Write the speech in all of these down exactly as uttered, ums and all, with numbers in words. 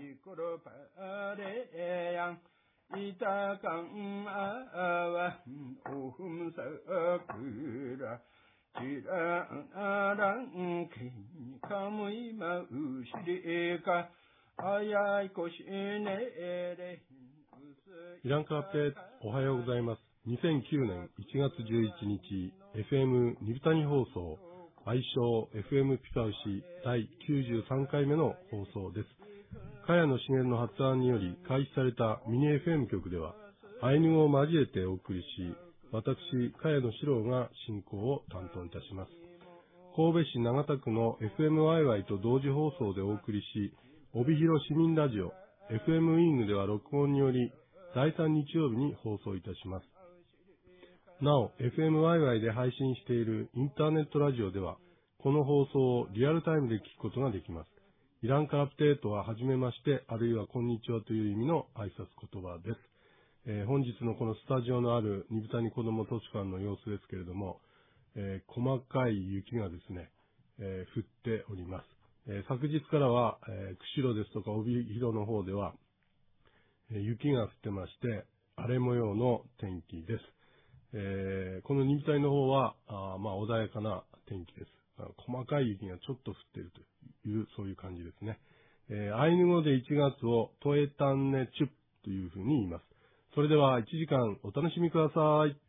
イランカーペおはようございます。にせんきゅうねんいちがつじゅういちにち エフエム ニブタニ放送、愛称 エフエム ピパウシだいきゅうじゅうさんかいめの放送です。茅野茂の発案により開始されたミニ エフエム 局ではアイヌ語を交えてお送りし、私茅野史郎が進行を担当いたします。神戸市長田区の エフエムワイワイ と同時放送でお送りし、帯広市民ラジオ エフエム ウィングでは録音によりだいさん日曜日に放送いたします。なお エフエムワイワイ で配信しているインターネットラジオではこの放送をリアルタイムで聞くことができます。イランカラプテートははじめまして、あるいはこんにちはという意味の挨拶言葉です。えー、本日のこのスタジオのあるニブタニ子ども図書館の様子ですけれども、えー、細かい雪がですね、えー、降っております。えー、昨日からは、えー、釧路ですとか帯広の方では、えー、雪が降ってまして荒れ模様の天気です。えー、このニブタニの方はあまあ穏やかな天気です。細かい雪がちょっと降っているというそういう感じですね。えー、アイヌ語でいちがつをトエタンネチュッというふうに言います。それではいちじかんお楽しみください。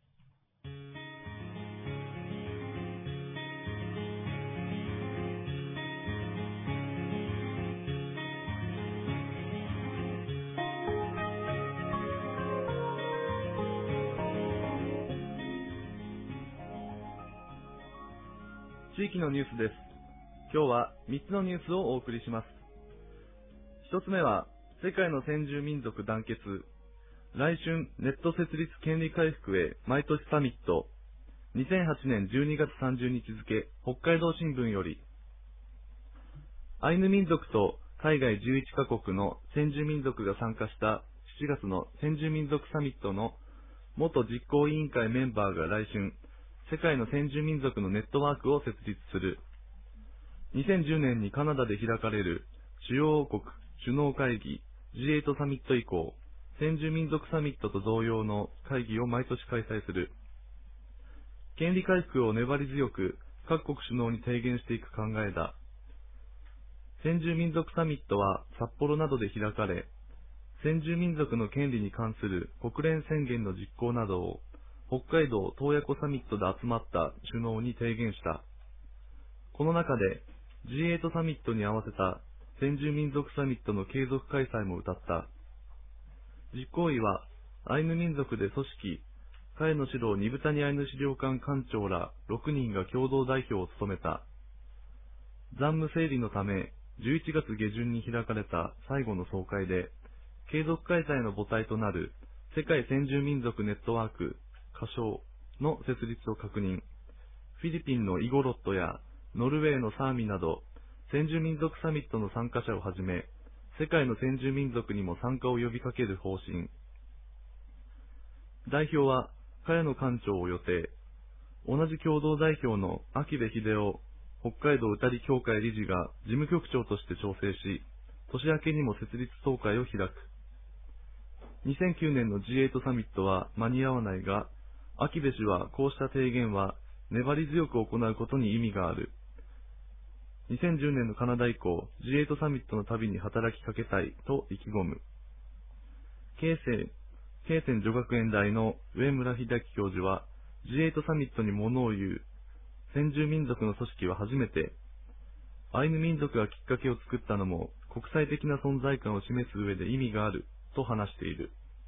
地域のニュースです。今日はみっつのニュースをお送りします。ひとつめは、世界の先住民族団結、来春ネット設立権利回復へ毎年サミット、にせんはちねんじゅうにがつさんじゅうにち付、北海道新聞より、アイヌ民族と海外じゅういちかこくの先住民族が参加したしちがつの先住民族サミットの元実行委員会メンバーが来春、世界の先住民族のネットワークを設立する。にせんじゅうねんにカナダで開かれる主要王国首脳会議 ジーエイト サミット以降、先住民族サミットと同様の会議を毎年開催する。権利回復を粘り強く各国首脳に提言していく考えだ。先住民族サミットは札幌などで開かれ、先住民族の権利に関する国連宣言の実行などを北海道洞爺湖サミットで集まった首脳に提言した。この中で ジーエイト サミットに合わせた先住民族サミットの継続開催も謳った。実行委はアイヌ民族で組織、茅野史郎ニブタニアイヌ資料館館長らろくにんが共同代表を務めた。残務整理のためじゅういちがつげじゅんに開かれた最後の総会で、継続開催の母体となる世界先住民族ネットワーク仮称の設立を確認。フィリピンのイゴロットやノルウェーのサーミなど先住民族サミットの参加者をはじめ、世界の先住民族にも参加を呼びかける方針。代表は茅野館長を予定。同じ共同代表の秋部秀夫北海道歌利協会理事が事務局長として調整し、年明けにも設立総会を開く。にせんきゅうねんの ジーエイト サミットは間に合わないが、秋部氏はこうした提言は粘り強く行うことに意味がある。にせんじゅうねんのカナダ以降、ジーエイト サミットのたびに働きかけたいと意気込む。慶西、慶泉女学園大の上村秀樹教授は、ジーエイト サミットに物を言う先住民族の組織は初めて、アイヌ民族がきっかけを作ったのも国際的な存在感を示す上で意味があると話している。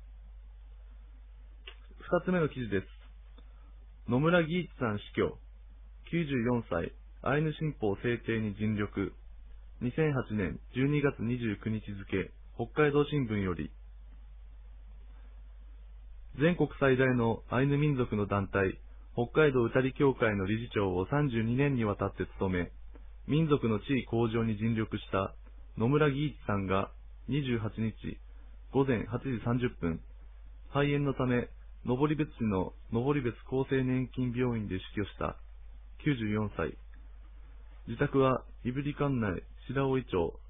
二つ目の記事です。野村義一さん死去、きゅうじゅうよんさい、アイヌ新法制定に尽力。にせんはちねんじゅうにがつにじゅうくにち付、北海道新聞より。全国最大のアイヌ民族の団体、北海道歌利協会の理事長をさんじゅうにねんにわたって務め、民族の地位向上に尽力した野村義一さんがにじゅうはちにちごぜんはちじさんじゅっぷん、肺炎のため、登別市の登別厚生年金病院で死去した。きゅうじゅうよんさい。自宅は胆振管内白老町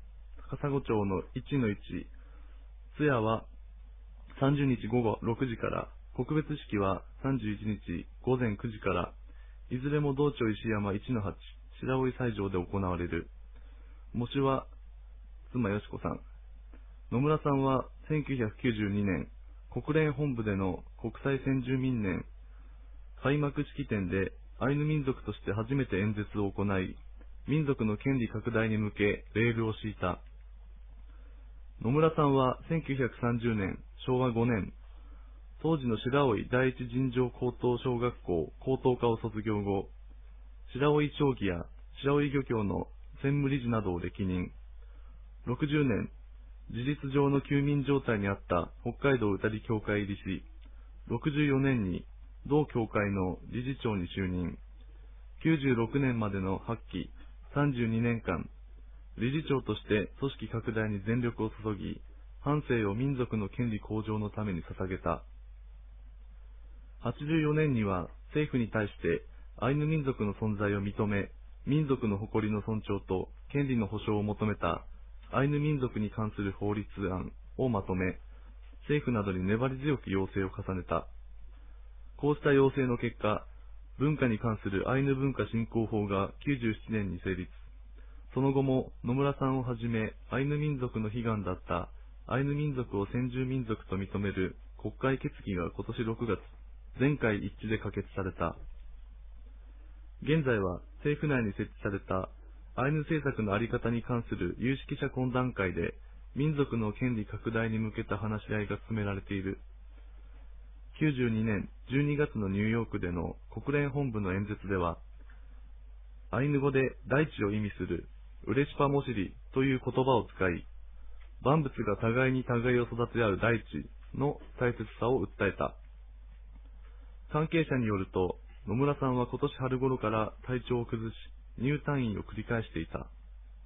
笠子町のいちのいち、通夜はさんじゅうにちごごろくじから、告別式はさんじゅういちにちごぜんくじから、いずれも道庁石山いちのはち、白老斎場で行われる。喪主は妻よし子さん。野村さんはせんきゅうひゃくきゅうじゅうにねん、国連本部での国際先住民年開幕式典でアイヌ民族として初めて演説を行い、民族の権利拡大に向けレールを敷いた。野村さんはせんきゅうひゃくさんじゅうねん、しょうわごねん、当時の白老第一尋常高等小学校高等科を卒業後、白老町議や白老漁協の専務理事などを歴任。ろくじゅうねん、事実上の休眠状態にあった北海道歌利協会入りし、ろくじゅうよねんに同協会の理事長に就任。きゅうじゅうろくねんまでのはっきさんじゅうにねんかん、理事長として組織拡大に全力を注ぎ、半生を民族の権利向上のために捧げた。はちじゅうよねんには政府に対してアイヌ民族の存在を認め、民族の誇りの尊重と権利の保障を求めたアイヌ民族に関する法律案をまとめ、政府などに粘り強く要請を重ねた。こうした要請の結果、文化に関するアイヌ文化振興法がきゅうじゅうななねんに成立。その後も野村さんをはじめアイヌ民族の悲願だったアイヌ民族を先住民族と認める国会決議が今年ろくがつ、全会一致で可決された。現在は政府内に設置されたアイヌ政策の在り方に関する有識者懇談会で民族の権利拡大に向けた話し合いが進められている。きゅうじゅうにねんじゅうにがつのニューヨークでの国連本部の演説では、アイヌ語で大地を意味するウレシパモシリという言葉を使い、万物が互いに互いを育て合う大地の大切さを訴えた。関係者によると、野村さんは今年春頃から体調を崩し、入退院を繰り返していた。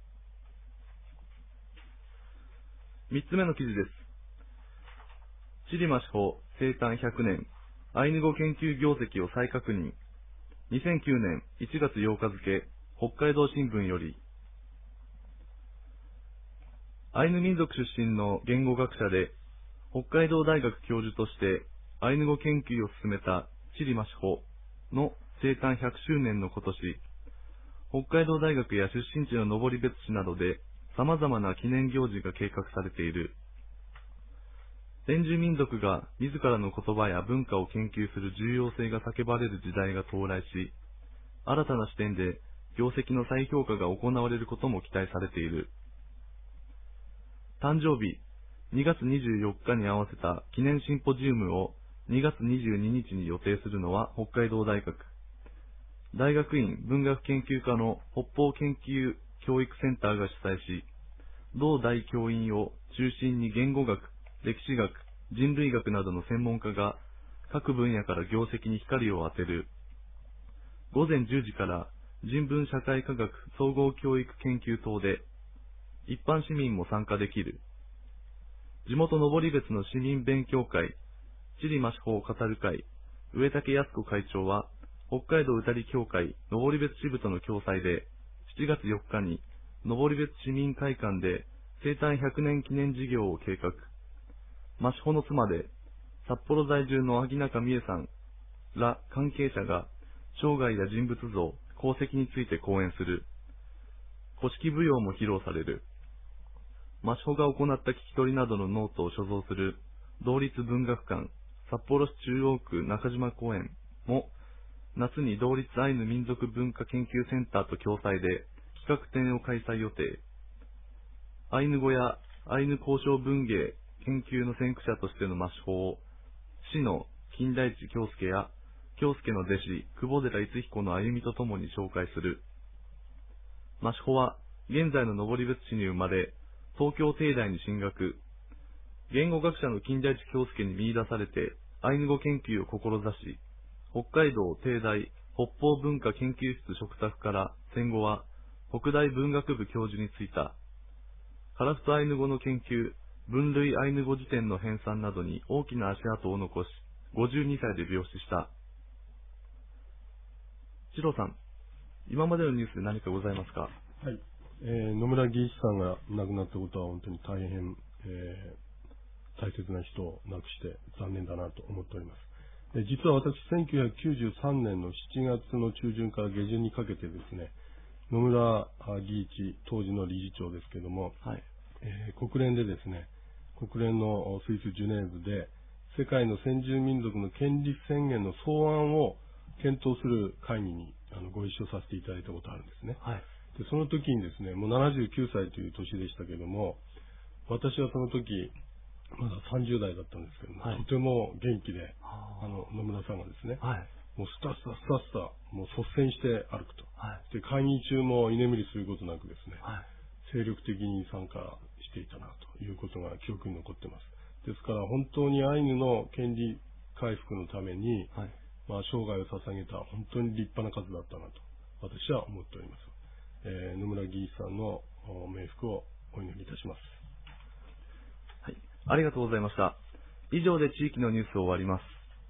三つ目の記事です。チリマシホ生誕ひゃくねん、アイヌ語研究業績を再確認。にせんきゅうねんいちがつようか付、北海道新聞より、アイヌ民族出身の言語学者で、北海道大学教授としてアイヌ語研究を進めたチリマシホの生誕ひゃくしゅうねんの今年、北海道大学や出身地の登別市などで様々な記念行事が計画されている。先住民族が自らの言葉や文化を研究する重要性が叫ばれる時代が到来し、新たな視点で業績の再評価が行われることも期待されている。誕生日にがつにじゅうよっかに合わせた記念シンポジウムをにがつにじゅうににちに予定するのは北海道大学。大学院文学研究科の北方研究教育センターが主催し、同大教員を中心に言語学、歴史学、人類学などの専門家が各分野から業績に光を当てる。ごぜんじゅうじから人文社会科学総合教育研究棟で一般市民も参加できる。地元登別の市民勉強会、チリマシホを語る会、上竹康子会長は、北海道歌利協会登別支部との共催で、しちがつよっかに登別市民会館で生誕ひゃくねん記念事業を計画。マシホの妻で、札幌在住の萩中美恵さんら関係者が、生涯や人物像、功績について講演する。古式舞踊も披露される。マシホが行った聞き取りなどのノートを所蔵する同立文学館、札幌市中央区中島公園も、夏に同立アイヌ民族文化研究センターと共催で企画展を開催予定。アイヌ語やアイヌ交渉文芸研究の先駆者としてのマシホを、市の金田一京介や京介の弟子久保寺逸彦の歩みとともに紹介する。マシホは現在の登別市に生まれ、東京帝大に進学。言語学者の金田一京介に見出されてアイヌ語研究を志し、北海道帝大北方文化研究室嘱託から戦後は北大文学部教授に就いた。カラフトアイヌ語の研究、分類アイヌ語辞典の編纂などに大きな足跡を残し、ごじゅうにさいで病死した。シロさん、今までのニュースで何かございますか？ はい。 えー、野村義一さんが亡くなったことは本当に大変、えー、大切な人を亡くして残念だなと思っております。で実は私、せんきゅうひゃくきゅうじゅうさんねんのしちがつの中旬から下旬にかけてですね、野村義一、当時の理事長ですけれども、はい、えー、国連でですね、国連のスイス・ジュネーブで世界の先住民族の権利宣言の草案を検討する会議にあのご一緒させていただいたことがあるんですね。はい、でその時にですね、もうななじゅうきゅうさいという年でしたけれども、私はその時まださんじゅうだいだったんですけども、はい、とても元気で、あの野村さんがですね、はい、もうスタスタスタスタもう率先して歩くと、はい、で会議中も居眠りすることなくですね、はい、精力的に参加していたなということが記憶に残っています。ですから本当にアイヌの権利回復のために、はい、まあ、生涯を捧げた本当に立派な数だったなと私は思っております。えー、野村義一さんの冥福をお祈りいたします。 はい、ありがとうございました。以上で地域のニュースを終わります。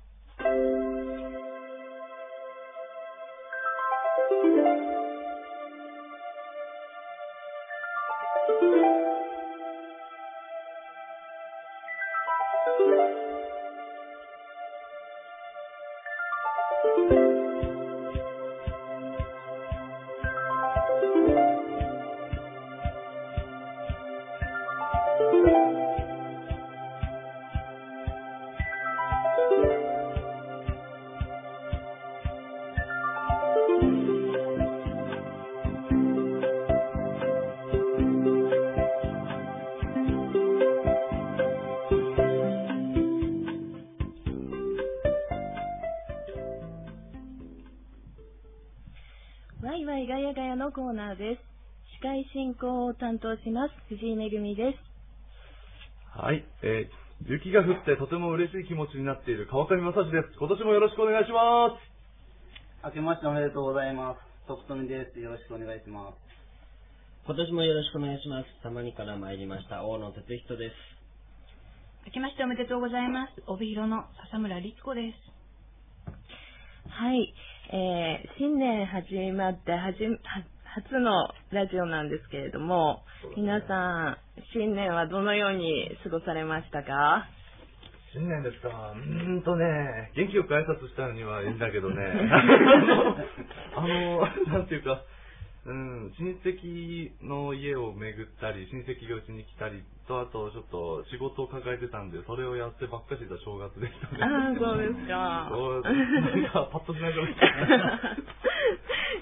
ワイワイガヤガヤのコーナーです。司会進行を担当します藤井めぐみです。 はい、えー、雪が降ってとても嬉しい気持ちになっている川上正史です。今年もよろしくお願いします。 明けましておめでとうございます。徳富です。よろしくお願いします。 今年もよろしくお願いします。たまにから参りました大野哲人です。 明けましておめでとうございます。帯広の笹村律子です。 はい、えー、新年始まってはじ初のラジオなんですけれども、皆さん新年はどのように過ごされましたか？ 新年ですか。うーんとね、元気よく挨拶したのにはいいんだけどねあのなんていうか、うん、親戚の家を巡ったり、親戚がうちに来たりと、あとちょっと仕事を抱えてたんで、それをやってばっかりした正月でしたね。 ああ、そうですか。 そうなんかパッとしないと思った。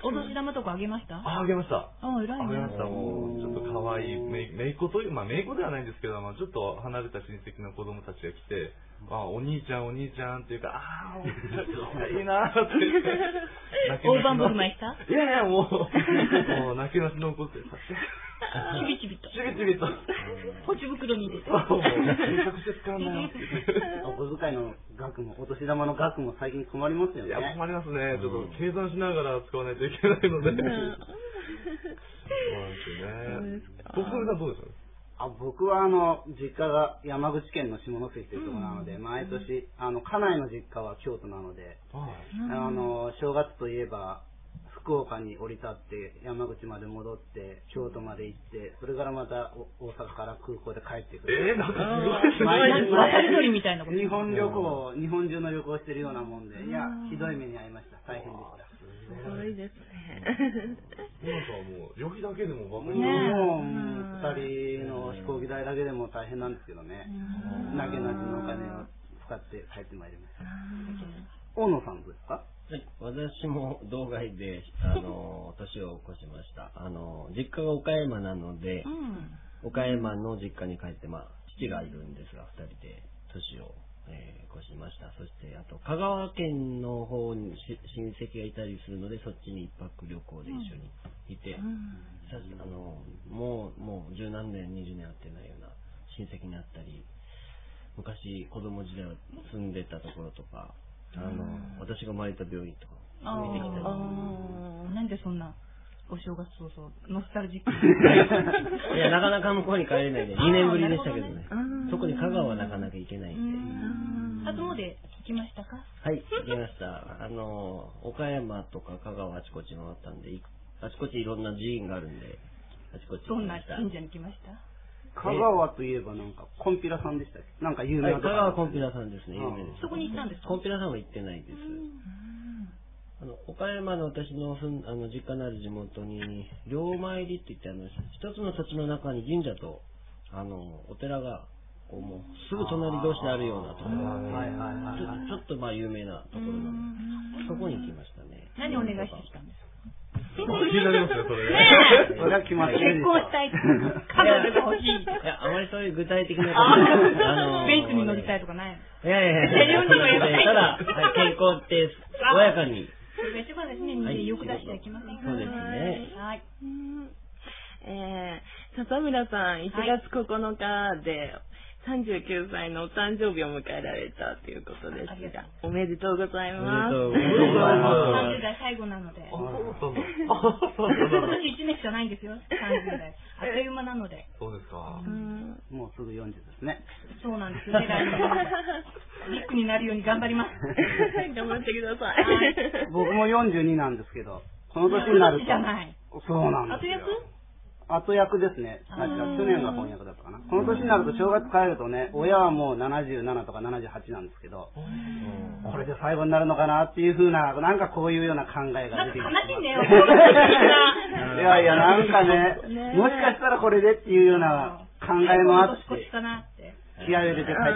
お年玉とかあげました？ あ、あげました。 あ、偉いね。 あげました。もうちょっと可愛いめいっ子という、まあ姪っ子ではないんですけど、まあちょっと離れた親戚の子供たちが来て、あ、お兄ちゃんお兄ちゃんっていうか、ああ、いいなーって言って。 大盤振る舞いした？ いやいや、もう、もう泣きなしの怒ってさせて。 ちびちびと。 ちびちびと。 ポチ袋に入れて。 もう、計画して使うんだよって。 お小遣いの額も、お年玉の額も最近困りますよね。 いや、困りますね。ちょっと計算しながら使わないといけないので。そうなんですよね。徳富さんどうですか？ あ、僕はあの実家が山口県の下関というところなので、うん、毎年あの家内の実家は京都なので、うん、あの正月といえば福岡に降り立って山口まで戻って京都まで行って、それからまた大阪から空港で帰ってくる。 えー、なんかすごいですね。 渡り鳥みたいなこと。 日本旅行、日本中の旅行してるようなもんで、いやひどい目に遭いました。大変でした。 すごいですね。 なんかもう旅費だけでもバカに、もうふたりの飛行機代だけでも大変なんですけどね。なけなしのお金を使って帰ってまいりました。大野さんどうですか？ はい、私も道外であの年を越しました。あの実家が岡山なので、うん、岡山の実家に帰って、まあ父がいるんですがふたりで年をえー、越しました。そしてあと香川県の方に親戚がいたりするので、そっちに一泊旅行で一緒にいて、うん、あのもうもう十何年にじゅうねん会ってないような親戚に会ったり、昔子供時代は住んでたところとか、あの、うん、私が生まれた病院とか見てきたり。 あ、なんでそんなお正月早々ノスタルジックいや、なかなか向こうに帰れないでにねんぶりでしたけどね。特に香川はなかなか行けないんで。 初詣行きましたか？ はい、行きました。あの岡山とか香川あちこち回ったんで、あちこちいろんな寺院があるんであちこちどんな行きました。 神社に来ました？ 香川といえばなんか、コンピラさんでしたっけ？なんか有名なとこ。 はい、香川コンピラさんですね、有名です。 そこに行ったんですか？ コンピラさんは行ってないです。あの岡山の私の住んあの実家のある地元に、両参りって言って、あの一つの土地の中に神社とあのお寺がこうもうすぐ隣同士であるようなところが、はいはいはいはい、ちょっとまあ有名なところなんで、そこに行きましたね。 何お願いしてきたんですか？ 気になりますね、それ。 ねえ、それは決まってるでしょ。 結婚したい、彼女が欲しい。 いや、あまりそういう具体的なことあのベンツに乗りたいとかないの？ いやいやいや、ただ、健康って穏やかに。 それが一番ですね、人間欲出してはいけませんから。 そうですね。 はい。 えー、笹村さん、いちがつここのかで、さんじゅうきゅうさいのお誕生日を迎えられたということですが、おめでとうございます。 おめでとうございます。 さんじゅう代最後なので。 あ、そう今年いちねんしかないんですよ、さんじゅう代。あっという間なので。 そうですか。 うん、 もうすぐよんじゅうですね。 そうなんですよね、来年。ビッグになるように頑張ります。 頑張ってください。 僕もよんじゅうになんですけど、この年になると。 じゃない。 そうなんですよ。後役ですね。あ、じゃあ去年が翻訳だったかな。この年になると正月帰るとね、親はもうななじゅうななとかななじゅうはちなんですけど、これで最後になるのかなっていうふうな、なんかこういうような考えが出てきて。 悲しいんだよ。 いやいや、なんかね、もしかしたらこれでっていうような考えもあって、気合を入れて帰ってきました。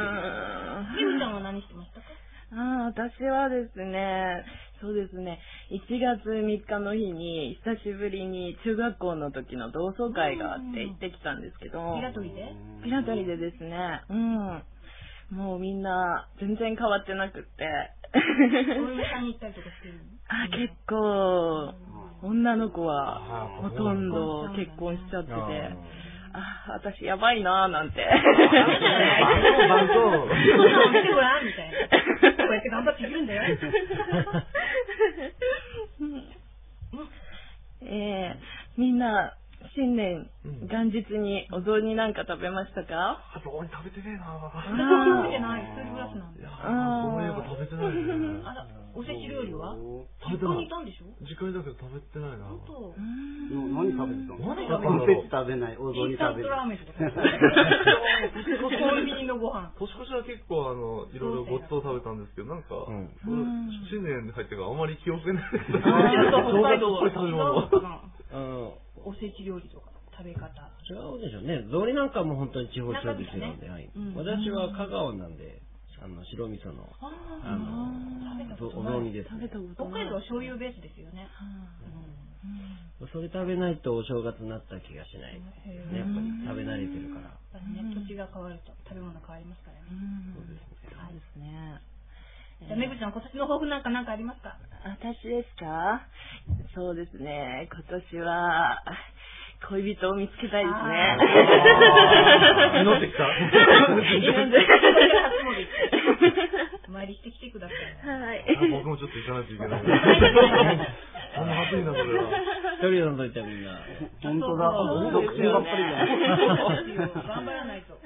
ゆうちゃんは何してましたか？ あ、私はですね、そうですね、いちがつみっかの日に久しぶりに中学校の時の同窓会があって行ってきたんですけど、 平取で平取でですね、うん、もうみんな全然変わってなくってお嫁さんに行ったりとかしてるの？ あ、結構女の子はほとんど結婚しちゃってて、あ、私やばいなーなんて。 バンド。そんなの見てごらんみたいな。こうやって頑張っていけるんだよ。 えー、みんな新年元日にお雑煮なんか食べましたか？ お雑煮食べてねえなぁ。 食べてない。一人暮らしなんで。 そういえば食べてないね。 あら、おせち料理は実家にいたんでしょ？ 実家にだけど食べてないな。 本当。 何食べてたの？ 何食べてたの？おせち食べない、お雑煮食べる。インスタントラーメンとか。 コンビニのご飯。 年越しは結構あの、いろいろごちそう食べたんですけど、なんか、新年に入ってからあまり記憶ないですけど、 北海道は食べ物。 おせち料理とか食べ方違うでしょうね。雑煮なんかも本当に地方調理師なので、はい。私は香川なんで、あの白味噌のあのお雑煮です。 北海道は醤油ベースですよね。 それ食べないとお正月になった気がしない。やっぱり食べ慣れてるから。 土地が変わると食べ物変わりますからね。 そうですね。 じゃあめぐちゃん、今年の抱負なんか何かありますか？ 私ですか？そうですね、今年は恋人を見つけたいですね。 祈ってきた。 祈って。 お参りしてきてください。 はい。 僕もちょっと行かないといけない。そんな暑いな、それは。 一人飲んどいたみんな。 本当だ。独身ばっかりじゃん。 頑張らないと。 はい。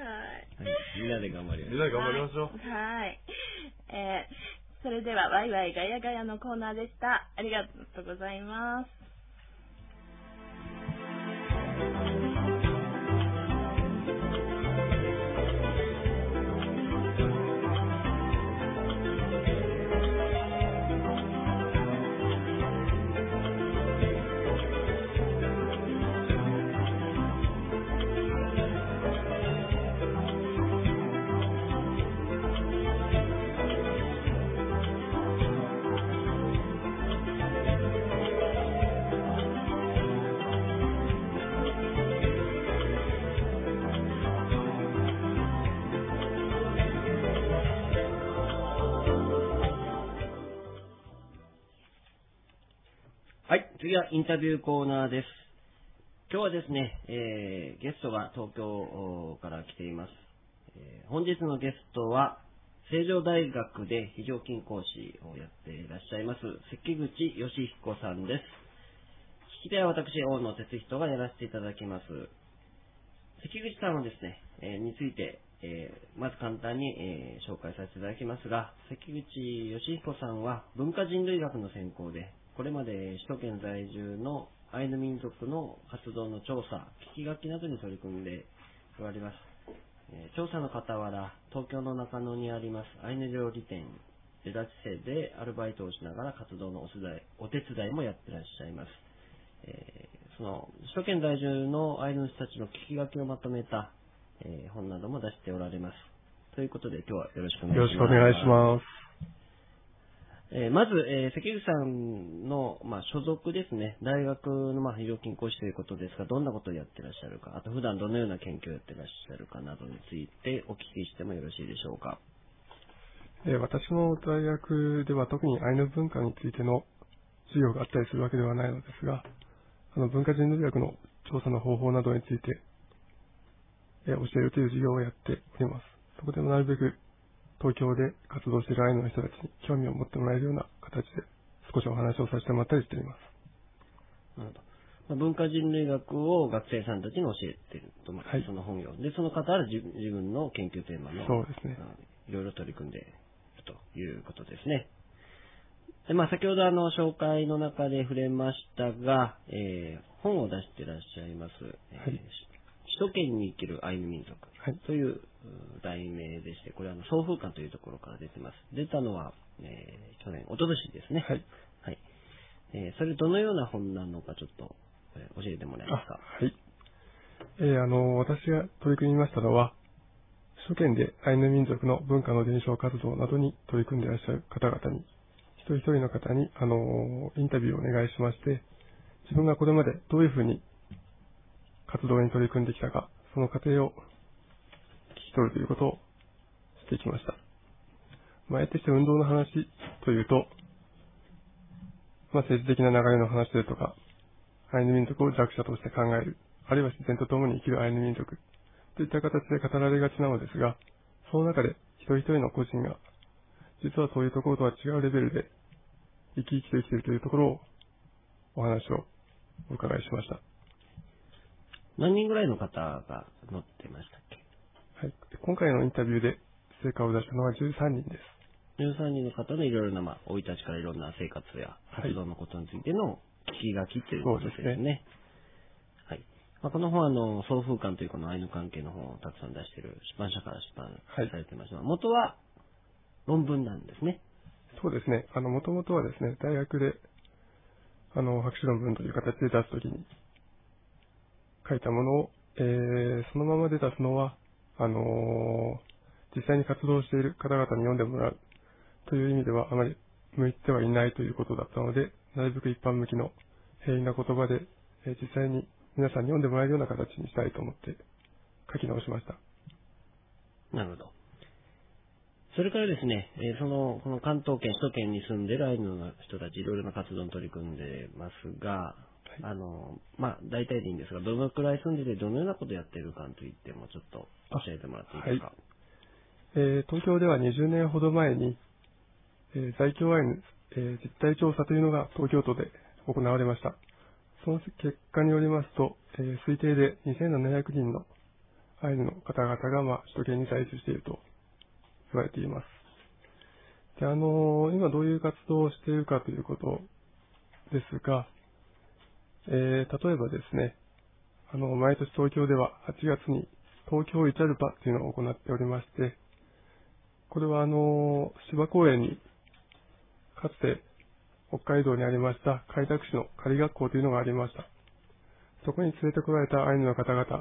みんなで頑張りましょう。 みんなで頑張りましょう。 はい。えー、それではワイワイガヤガヤのコーナーでした。ありがとうございます。 はい、次はインタビューコーナーです。今日はですね、えー、ゲストが東京から来ています。えー、本日のゲストは、成城大学で非常勤講師をやっていらっしゃいます、関口義彦さんです。引き手は私、大野哲人がやらせていただきます。関口さんはですね、えー、について、えー、まず簡単に、えー、紹介させていただきますが、関口義彦さんは文化人類学の専攻で、これまで首都圏在住のアイヌ民族の活動の調査、聞き書きなどに取り組んでおられます。えー、調査の傍ら、東京の中野にありますアイヌ料理店、レラチセでアルバイトをしながら活動のお手伝い、お手伝いもやってらっしゃいます。えー、その首都圏在住のアイヌの人たちの聞き書きをまとめた、えー、本なども出しておられます。ということで今日はよろしくお願いします。 よろしくお願いします。 えー、まず、えー、関口さんの、まあ、所属ですね、大学の、まあ、医療健康士ということですが、どんなことをやってらっしゃるか、あと普段どのような研究をやってらっしゃるかなどについてお聞きしてもよろしいでしょうか。 えー、私の大学では特にアイヌ文化についての授業があったりするわけではないのですが、あの文化人類学の調査の方法などについて、えー、教えるという授業をやっております。そこでもなるべく東京で活動しているアイヌの人たちに興味を持ってもらえるような形で少しお話をさせてもらったりしています。 なるほど。まあ、文化人類学を学生さんたちに教えていると、まあ、 はい、 その本業で、その方は自自分の研究テーマのそうですね、 いろいろ取り組んでいるということですね。で、まあ、先ほどあの紹介の中で触れましたが、えー、本を出していらっしゃいます、えーはい、首都圏に生きるアイヌ民族という題名でして、これはあの送風館というところから出てます。出たのは、えー、去年、一昨年ですね。 はい。 はい。えー、それどのような本なのかちょっと、えー、教えてもらえますか。 はい。えー、あの、私が取り組みましたのは、首都圏でアイヌ民族の文化の伝承活動などに取り組んでいらっしゃる方々に、一人一人の方に、あの、インタビューをお願いしまして、自分がこれまでどういうふうに活動に取り組んできたか、その過程を聞き取るということをしてきました。まあ、得てして運動の話というと、まあ、政治的な流れの話ですとか、アイヌ民族を弱者として考える、あるいは自然と共に生きるアイヌ民族といった形で語られがちなのですが、その中で一人一人の個人が、実はそういうところとは違うレベルで生き生きと生きているというところをお話をお伺いしました。 何人ぐらいの方が載ってましたっけ？ はい。今回のインタビューで成果を出したのはじゅうさんにんです。 じゅうさんにんの方のいろいろな、まあ、生い立ちからいろんな生活や活動のことについての聞き書きということですね。そうですね。はい。まあ、この本は、あの、送風館というこのアイヌ関係の本をたくさん出している出版社から出版されていますが、はい、元は論文なんですね。 そうですね。あの、もともとはですね、大学で、あの、博士論文という形で出すときに書いたものを、えー、そのままで出すのは、あのー、実際に活動している方々に読んでもらうという意味ではあまり向いてはいないということだったので、なるべく一般向きの平易な言葉で、えー、実際に皆さんに読んでもらえるような形にしたいと思って書き直しました。 なるほど。それからですね、えー、その、この関東圏、首都圏に住んでいるアイヌの人たち、いろいろな活動に取り組んでますが、はい、あの、まあ、大体でいいんですが、どのくらい住んでて、どのようなことをやっているかといっても、ちょっと教えてもらっていいですか。 はい、えー、東京ではにじゅうねんほど前に、えー、在京アイヌ、えー、実態調査というのが東京都で行われました。その結果によりますと、えー、推定でにせんななひゃくにんのアイヌの方々が、まあ、首都圏に在住していると言われています。で、あのー、今どういう活動をしているかということですが、えー、例えばですね、あの、毎年東京でははちがつに東京イチャルパというのを行っておりまして、これはあの、芝公園にかつて北海道にありました開拓市の仮学校というのがありました。そこに連れてこられたアイヌの方々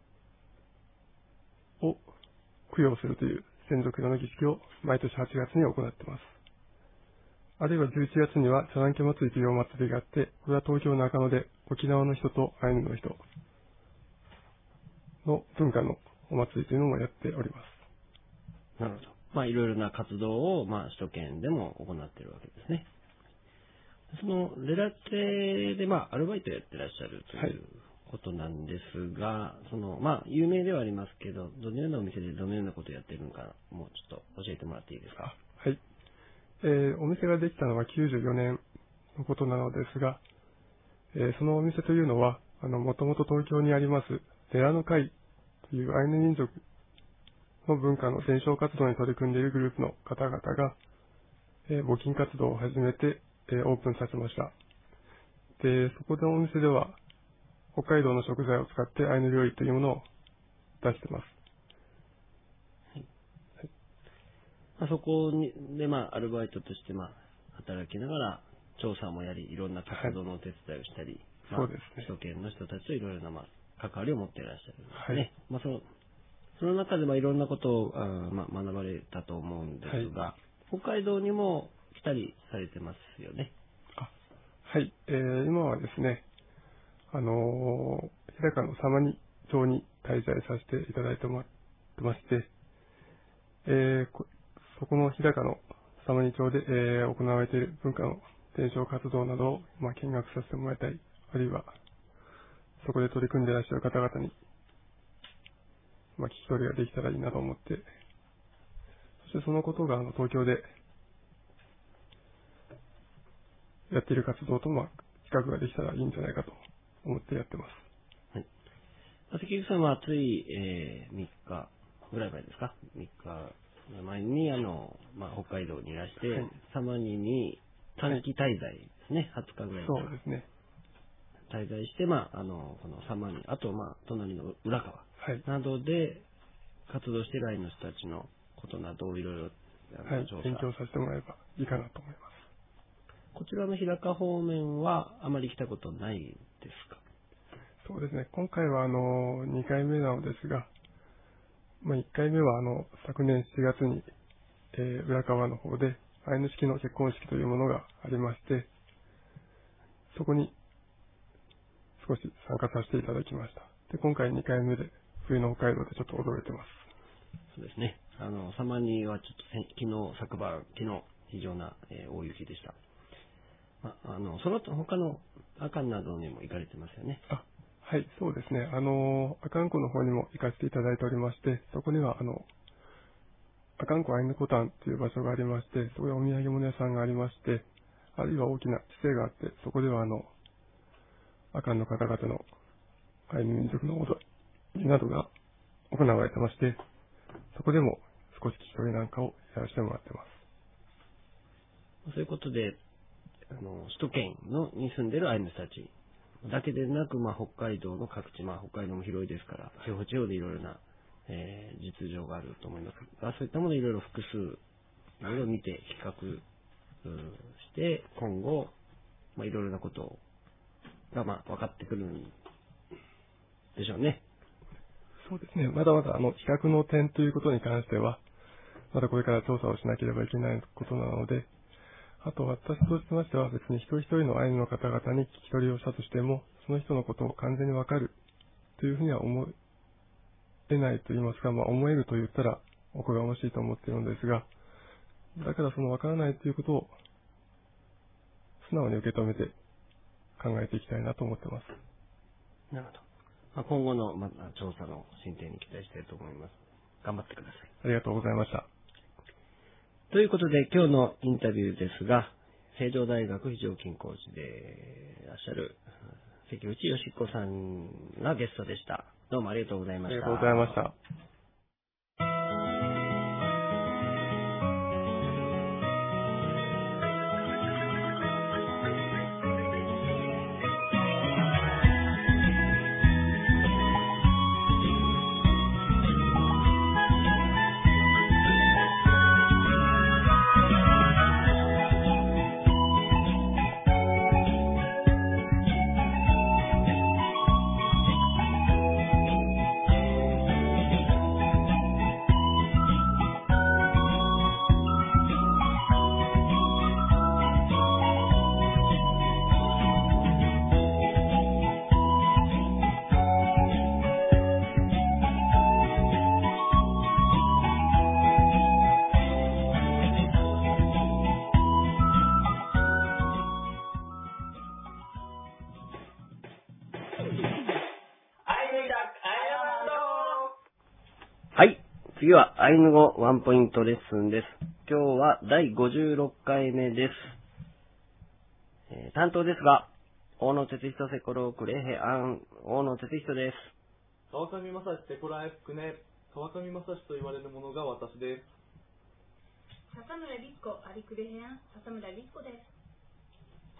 を供養するという先祖供養の儀式を毎年はちがつに行っています。あるいはじゅういちがつには茶蘭家祭りというお祭りがあって、これは東京中野で沖縄の人とアイヌの人の文化のお祭りというのもやっております。 なるほど。まあいろいろな活動を、まあ首都圏でも行っているわけですね。そのレラチェで、まあアルバイトやってらっしゃるということなんですが、はい、そのまあ有名ではありますけど、どのようなお店でどのようなことをやっているのか、もうちょっと教えてもらっていいですか。 はい。えー、お店ができたのはきゅうじゅうよねんのことなのですが、えー、そのお店というのは、あの、もともと東京にあります、レラの会というアイヌ民族の文化の伝承活動に取り組んでいるグループの方々が、えー、募金活動を始めて、えー、オープンさせました。 で、そこでお店では、北海道の食材を使ってアイヌ料理というものを出してます。 はいはい、まあ、そこにで、まあ、アルバイトとして、まあ、働きながら、調査もやり、いろんな活動のお手伝いをしたり、 はい、まあ、そうですね。 首都圏の人たちといろいろな、まあ、関わりを持っていらっしゃるんですね。はい、まあ、そのその中で、まあ、いろんなことをあ、まあ、学ばれたと思うんですが、はい、北海道にも来たりされてますよね。 あはい、えー、今はですね、あのー、日高の様似町に滞在させていただいてまして、えー、こそこの日高の様似町で、えー、行われている文化の伝承活動などを、まあ、見学させてもらいたい、あるいはそこで取り組んでいらっしゃる方々に、まあ、聞き取りができたらいいなと思って、そしてそのことがあの東京でやっている活動と、まあ、比較ができたらいいんじゃないかと思ってやってます。 はい。関口さんはつい、えー、みっかぐらい前ですか ?みっか前に、あの、まあ、北海道にいらして、はい、様似に短期滞在ですね、はい、はつかぐらい。 そうですね。 滞在して、まあ、あの、この様似、あと、まあ、隣の浦川などで活動しているアイヌの人たちのことなどをいろいろ、 はい、勉強させてもらえばいいかなと思います。 こちらの日高方面はあまり来たことないですか？ そうですね。今回はあのにかいめなのですが、まあ、いっかいめはあの昨年しちがつに、えー、浦川の方でアイヌ式の結婚式というものがありまして、そこに少し参加させていただきました。で、今回にかいめで冬の北海道でちょっと驚いてます。 そうですね。あの様似はちょっと昨日昨晩昨日非常な、えー、大雪でした。ああのその他の阿寒などにも行かれてますよね。 あ、はい、そうですね。あの阿寒湖の方にも行かせていただいておりまして、そこにはあの阿寒湖アイヌコタンという場所がありまして、そこでお土産物屋さんがありまして、あるいは大きな地勢があって、そこではあの阿寒の方々のアイヌ民族の踊りなどが行われてまして、そこでも少し聞き取りなんかをやらせてもらってます。 そういうことで、あの首都圏のに住んでいるアイヌ人たちだけでなく、まあ、北海道の各地、まあ、北海道も広いですから、地方地方でいろいろな、えー、実情があると思いますが、そういったものをいろいろ複数、いろいろ見て比較して、今後、まあ、いろいろなことが、まあ、分かってくるんでしょうね。 そうですね。まだまだあの比較の点ということに関しては、まだこれから調査をしなければいけないことなので、あと私としましては別に一人一人のアイヌの方々に聞き取りをしたとしても、その人のことを完全にわかるというふうには思えないと言いますか、まあ思えると言ったらおこがましいと思っているのですが、だからそのわからないということを素直に受け止めて考えていきたいなと思ってます。 なるほど。まあ、今後の、まあ、調査の進展に期待したいと思います。頑張ってください。 ありがとうございました。 ということで、今日のインタビューですが、成城大学非常勤講師でいらっしゃる関口よしこさんがゲストでした。どうもありがとうございました。 ありがとうございました。 はい。次はアイヌ語ワンポイントレッスンです。今日はだいごじゅうろっかいめです。えー、担当ですが、大野哲人セコロークレヘアン、大野哲人です。 川上正史セコラエフクネ、川上正史と言われるものが私です。 笹村律子、アリクレヘアン、笹村律子です。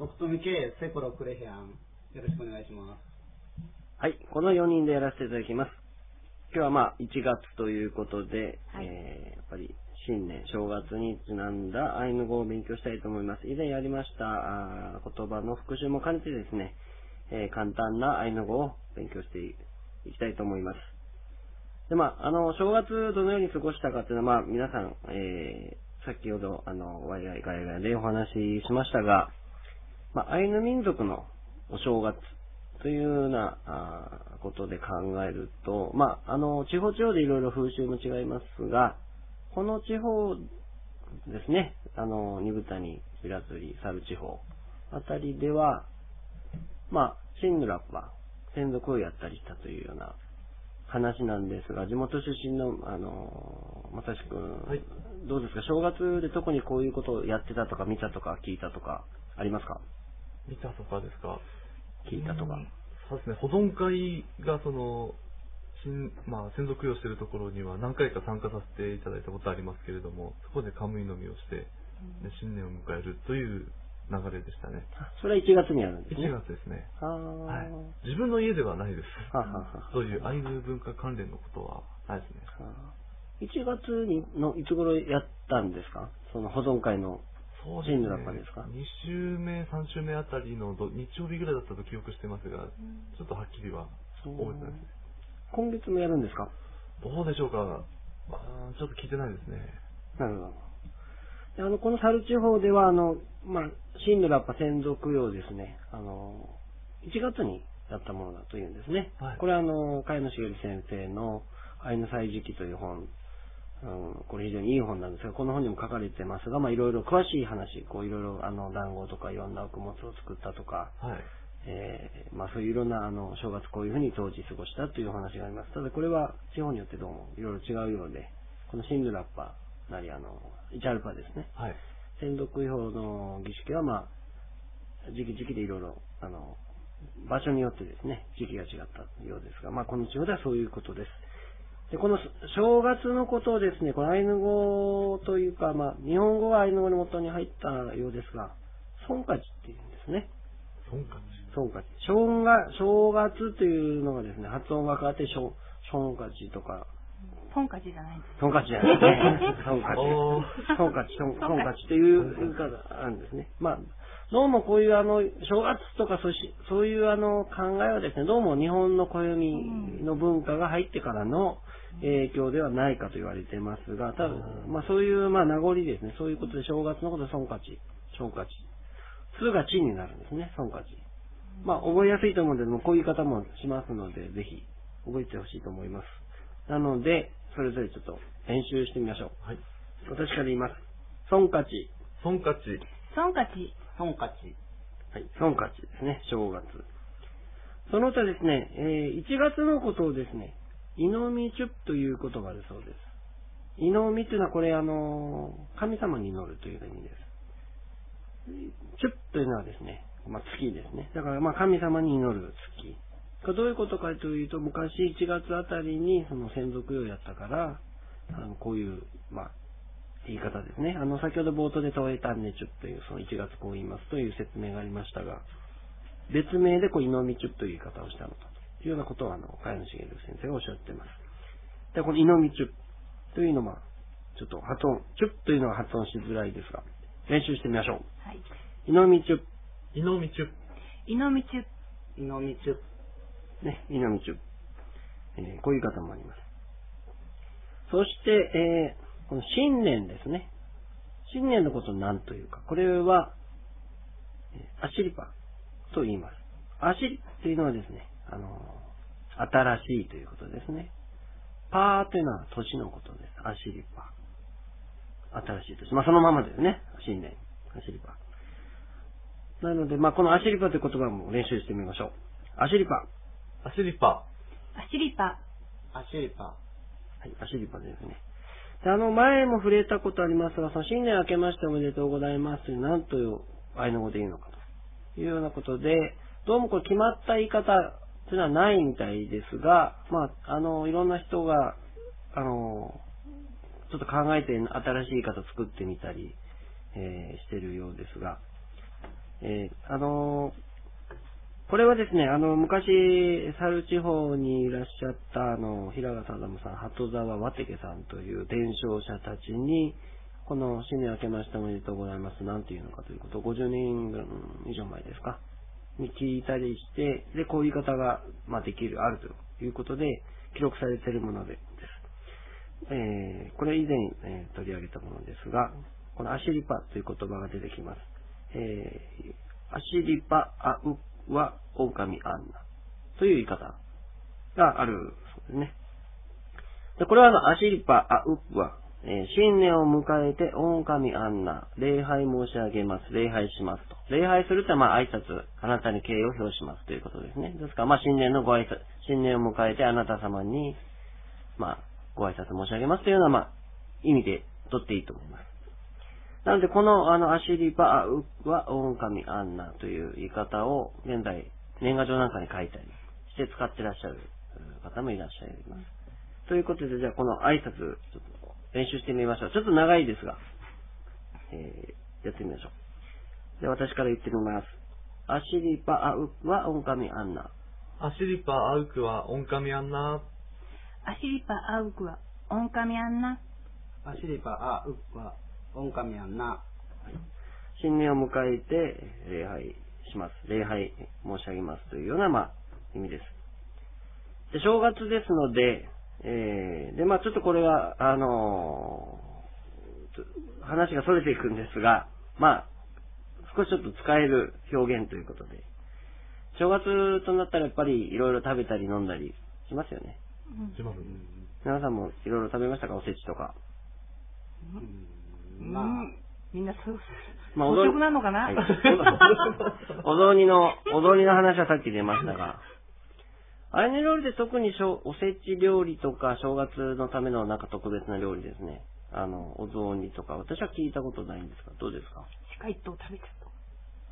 トクトミケセコロクレヒアン、よろしくお願いします。 はい、このよにんでやらせていただきます。今日はまあいちがつということで、はい、えー、やっぱり新年、正月にちなんだアイヌ語を勉強したいと思います。以前やりましたあ言葉の復習も兼ねてですね、えー、簡単なアイヌ語を勉強していきたいと思います。で、まあ、あの、正月どのように過ごしたかっていうのは、まあ、皆さん、えー、先ほど、あの、ワイワイガヤガヤでお話ししましたが、まあ、アイヌ民族のお正月というようなあことで考えると、まあ、あの、地方地方でいろいろ風習も違いますが、この地方ですね、あの、二部谷、平釣り、猿地方あたりでは、まあ、シンヌラッパ、専属をやったりしたというような話なんですが、地元出身の、あの、まさしくん、はい、どうですか、正月で特にこういうことをやってたとか見たとか聞いたとかありますか？ 見たとかですか？ 聞いたとか。 そうですね、保存会がその、新まあ、専属用しているところには何回か参加させていただいたことありますけれども、そこでカムイ飲みをして、で新年を迎えるという流れでしたね。 それはいちがつにあるんですね。 いちがつですね。 はい、 自分の家ではないです。 はははそういうアイヌ文化関連のことはないですね。 いちがつにのいつ頃やったんですか？その保存会のシンヌラッパですか？ に週目、さん週目あたりの日曜日ぐらいだったと記憶してますが、ちょっとはっきりは覚えてないです。 今月もやるんですか？ どうでしょうか。あちょっと聞いてないですね。 なるほど。あの、この猿地方では、あの、まあ、シンヌラッパ専属用ですね、あの、いちがつにやったものだというんですね。はい、これは、あの、茅野茂先生のアイヌ歳時記という本、うん、これ非常にいい本なんですが、この本にも書かれてますが、まあ、いろいろ詳しい話、こう、いろいろ、あの、団子とかいろんな穀物を作ったとか、はい、えー、まあ、そういういろんな、あの、正月こういうふうに当時過ごしたというお話があります。ただ、これは地方によってどうもいろいろ違うようで、このシンヌラッパなり、あの、イチャルパですね。はい。専属用の儀式は、まあ、時期時期でいろいろ、あの、場所によってですね、時期が違ったようですが、まあ、この地方ではそういうことです。で、この正月のことをですね、このアイヌ語というか、まあ、日本語はアイヌ語の元に入ったようですが、ソンカチっていうんですね。 ソンカチソンカチ。正月、正月というのがですね、発音が変わって、ションカチとか、 トンカチじゃないんです。 トンカチじゃないですね。トンカチ。トンカチ、トンカチという言い方があるんですね。まあ、どうもこういうあの、正月とかそうし、そういうあの考えはですね、どうも日本の暦の文化が入ってからの影響ではないかと言われていますが、ただ、まあそういうまあ名残ですね、そういうことで正月のことでソンカチ、ソンカチ。つがチになるんですね、ソンカチ。まあ覚えやすいと思うんで、こういう言い方もしますので、ぜひ覚えてほしいと思います。なので、それぞれちょっと練習してみましょう。はい。私から言います。ソンカチ。 ソンカチ。 ソンカチ。 ソンカチ。 はい。ソンカチですね。正月。その他ですね、えー、いちがつのことをですね、イノミチュプという言葉があるそうです。イノミというのはこれあの、神様に祈るという意味です。チュプというのはですね、まあ月ですね。だからまあ神様に祈る月。どういうことかというと、昔いちがつあたりにその専属用やったから、あのこういう、まあ、言い方ですね。あの、先ほど冒頭でトエタンネチュプという、そのいちがつこう言いますという説明がありましたが、別名でこう、イノミチュプという言い方をしたのかというようなことを、あの、茅野茂先生がおっしゃっています。で、このイノミチュプというのは、ちょっと発音、チュプというのは発音しづらいですが、練習してみましょう。はい。イノミチュプ。 イノミチュプ。 イノミチュプ。イノミチュプ。 ね、イノミチュプ。えー、こういう言い方もあります。そして、えー、この新年ですね。新年のことを何というか。これは、アシリパと言います。アシリというのはですね、あの、新しいということですね。パーというのは年のことです。アシリパ。新しい年。まあ、そのままですね。新年。アシリパ。なので、まあ、このアシリパという言葉も練習してみましょう。アシリパ。 アシリパ。 アシリパ。 アシリパ。 はい、アシリパですね。で、あの、前も触れたことありますが、その新年明けましておめでとうございますという、何というアイヌ語で言うのかというようなことで、どうもこれ決まった言い方というのはないみたいですが、まあ、あの、いろんな人が、あの、ちょっと考えて新しい言い方を作ってみたり、えー、してるようですが、 えー、あのー、これはですね、あの、昔、猿地方にいらっしゃった、あの、平賀貞さん、鳩沢和手さんという伝承者たちに、この新年明けましておめでとうございます、なんていうのかということをごじゅうねん以上前ですか、に聞いたりして、で、こういう言い方が、まあ、できる、あるということで、記録されているものでです。えー、これ以前、えー、取り上げたものですが、このアシリパという言葉が出てきます。えー、アシリパアウは狼アンナという言い方があるそうですね。で、これはあのアシリパアウは、えー、新年を迎えて狼アンナ礼拝申し上げます、礼拝しますと。礼拝するとはまあ挨拶、あなたに敬意を表しますということですね。ですからまあ新年のご挨拶、新年を迎えてあなた様にまあご挨拶申し上げますというようなまあ意味で取っていいと思います。なので、この、あの、アシリパアウは、狼アンナという言い方を、現在、年賀状なんかに書いたりして使ってらっしゃる方もいらっしゃいます。ということで、じゃあ、この挨拶、ちょっと練習してみましょう。ちょっと長いですが、えー、やってみましょう。で、私から言ってみます。アシリパアウは、狼アンナ。 アシリパアウクは、狼アンナ。 アシリパアウクは、狼アンナ。 アシリパアウは、狼アンナ。 新年を迎えて礼拝します。礼拝申し上げますというような、まあ、意味です。で、正月ですので、えー、で、まあちょっとこれは、あのー、話が逸れていくんですが、まあ、少しちょっと使える表現ということで、正月となったらやっぱりいろいろ食べたり飲んだりしますよね。 します。 皆さんもいろいろ食べましたか、おせちとか。 まあ、 みんなそう、 まあ、 お食なのかな、 はい、お雑煮の、お雑煮の話はさっき出ましたが、アイヌ料理で特におせち料理とか正月のためのなんか特別な料理ですね。あの、お雑煮とか、私は聞いたことないんですが、どうですか？ 鹿一頭食べちゃった。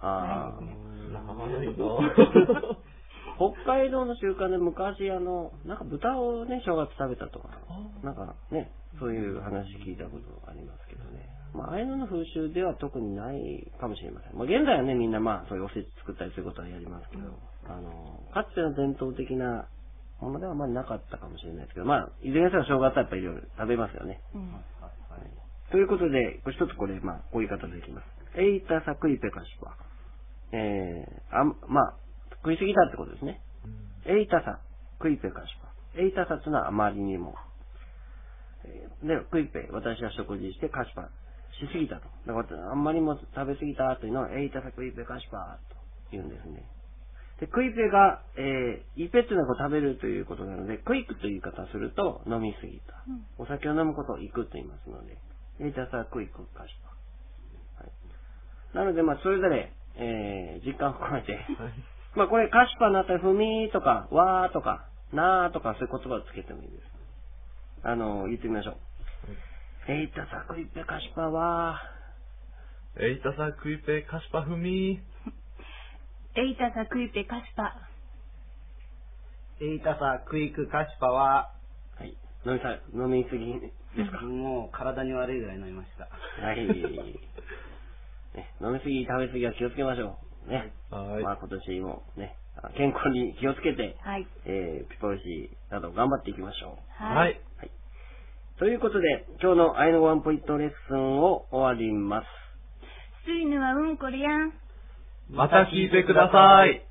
ああ、 ないぞ。 北海道の習慣で昔、あの、なんか豚をね、正月食べたとか、なんかね、そういう話聞いたことありますけどね。まあ、アイヌの風習では特にないかもしれません。まあ、現在はね、みんなまあ、そういうおせち作ったりすることはやりますけど、あの、かつての伝統的なものではあまりなかったかもしれないですけど、まあ、いずれにせよ正月はやっぱりいろいろ食べますよね。 うんはい、ということで、これ一つこれ、まあ、こういう言い方できます。エイタサクイペカシパ。えー、あ、まあ、食いすぎたってことですね。エイタサクイペカシパ。エイタサというのはあまりにも。で、クイペ、私は食事してカシパ。しすぎたと。だからあんまりも食べすぎたというのは、エイタサクイペカシパと言うんですね。で、クイペが、えー、イペっていうのはこう食べるということなので、クイクという言い方をすると飲みすぎた。うん、お酒を飲むことをイクと言いますので、エイタサクイクカシパ。はい、なので、まあ、それぞれ、えー、実感を込めて、はい、まあ、これカシパになったら、ふみとか、わーとか、なーとか、そういう言葉をつけてもいいです。あの、言ってみましょう。エイタサクイペカシパは、 エイタサクイペカシパフミエイタサクイペカシパ。 エイタサクイクカシパは、 はい。飲みさ、飲みすぎですか？ もう体に悪いぐらい飲みました。 はい。ね、飲みすぎ、食べすぎは気をつけましょう。ね。 はい。 まあ今年もね、健康に気をつけて、 はい。 えー、ピポルシなど頑張っていきましょう。はい。 はい。ということで、今日のアイヌワンポイントレッスンを終わります。 スイヌはうんこりやん。 また聞いてください。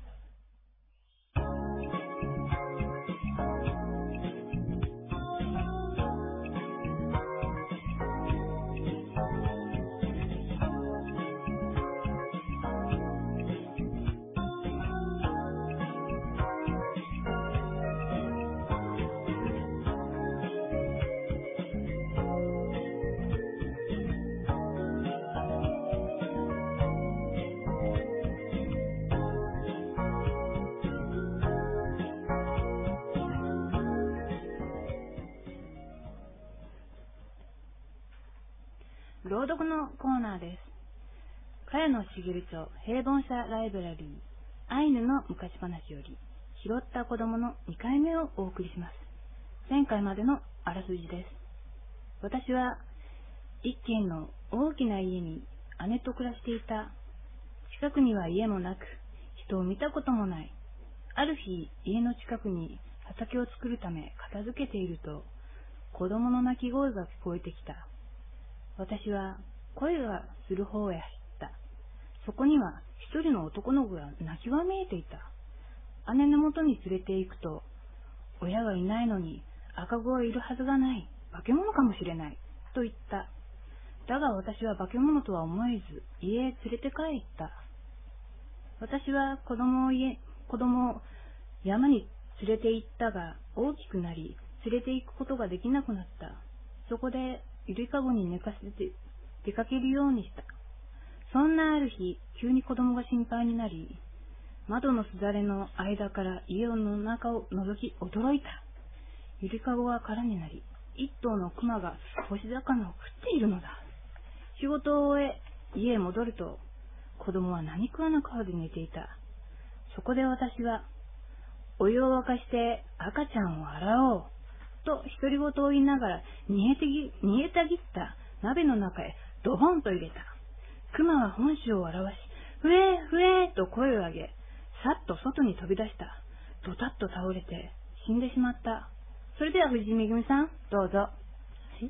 朗読のコーナーです。茅野茂町平凡社ライブラリーアイヌの昔話より拾った子供のにかいめをお送りします。前回までのあらすじです。私は一軒の大きな家に姉と暮らしていた。し近くには家もなく、人を見たこともない。ある日、家の近くに畑を作るため片付けていると、子供の泣き声が聞こえてきた。私は声がする方へ走った。そこには一人の男の子が泣きわめいていた。姉のもとに連れて行くと、親がいないのに赤子がいるはずがない。化け物かもしれない。と言った。だが私は化け物とは思えず、家へ連れて帰った。私は子供を家、子供を山に連れて行ったが、大きくなり、連れて行くことができなくなった。そこで、ゆりかごに寝かせて出かけるようにした。そんなある日、急に子供が心配になり、窓のすだれの間から家の中を覗き驚いた。ゆりかごが空になり、一頭の熊が干し魚を食っているのだ。仕事を終え、家へ戻ると、子供は何食わぬ顔で寝ていた。そこで私は、お湯を沸かして赤ちゃんを洗おう、と独り言を言いながら煮えてぎ、煮えたぎった鍋の中へドボンと入れた。熊は本性を表し、ふえふえと声を上げ、さっと外に飛び出した。ドタッと倒れて死んでしまった。それでは藤井めぐみさん、どうぞ。はい、